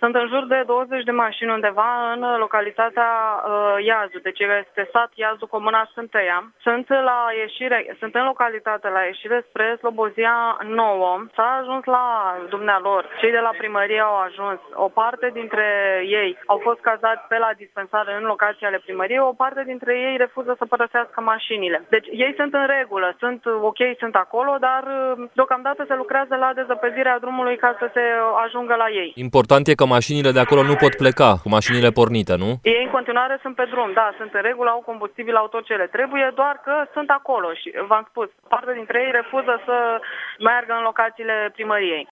Sunt în jur de 20 de mașini undeva în localitatea Iazu, deci este sat Iazu, comuna Sântăia. Sunt în localitate la ieșire spre Slobozia Nouă. S-a ajuns la dumnealor. Cei de la primărie au ajuns. O parte dintre ei au fost cazați pe la dispensare în locații ale primăriei, o parte dintre ei refuză să părăsească mașinile. Deci ei sunt în regulă, sunt ok, sunt acolo, dar deocamdată se lucrează la dezăpezirea drumului ca să se ajungă la ei. Important e că mașinile de acolo nu pot pleca cu mașinile pornite, nu? Ei în continuare sunt pe drum, da, sunt în regulă, au combustibil, au tot ce le trebuie, doar că sunt acolo și v-am spus, parte dintre ei refuză să meargă în locațiile primăriei.